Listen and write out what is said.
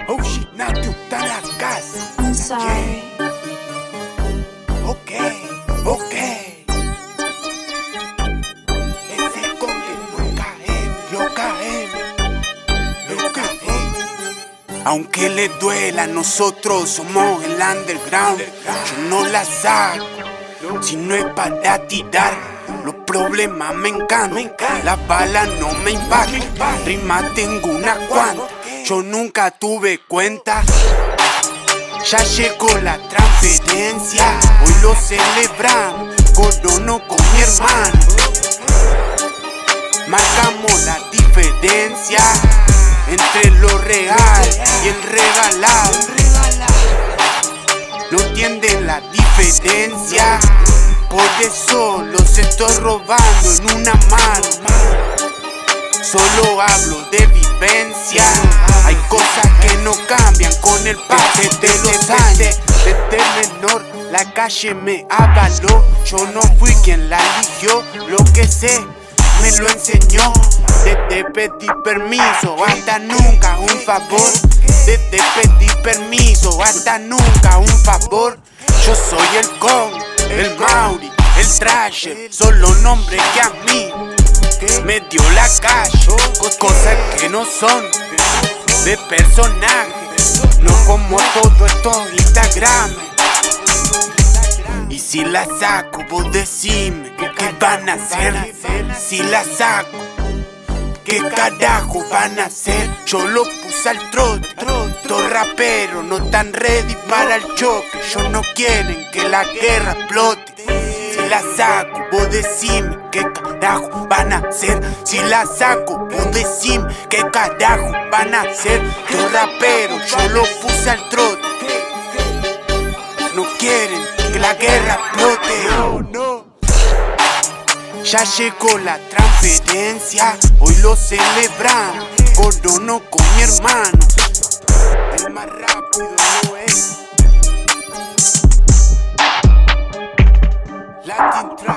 Oh shit, Natu, está en la casa. I'm sorry. Ok. Ese conde lo caemos. Aunque le duela, nosotros somos el underground. Yo no la saco, si no es para tirar. Los problemas me encantan, las balas no me impactan. Rimas tengo unas cuantas, yo nunca tuve cuenta. Ya llegó la transferencia, hoy lo celebramos. Corono con mi hermano, marcamos la diferencia entre lo real y el regalado. No entienden la diferencia, por eso los estoy robando en una mano. Solo hablo de vivencia, hay cosas que no cambian con el paso de los años. Desde menor la calle me avaló, yo no fui quien la eligió, lo que sé me lo enseñó. Desde pedir permiso hasta nunca un favor. Desde pedir permiso hasta nunca un favor. Yo soy el Con, el Mauri, el Trasher, son los nombres que a mí me dio la calle. Cosas que no son de personaje, no como todo esto Instagram. Y si la saco, vos decime ¿qué van a hacer? Si la saco, ¿qué carajo van a hacer? Yo lo puse al trote, los raperos no están ready para el choque. Ellos no quieren que la guerra explote. Si la saco, vos decime ¿qué carajo van a hacer? Si la saco, vos decime ¿qué carajo van a hacer? Los raperos yo lo puse al trote, no quieren que la guerra explote. Ya llegó la transferencia, hoy lo celebramos. Corono con mi hermano, el más rápido no es. Latin Trap.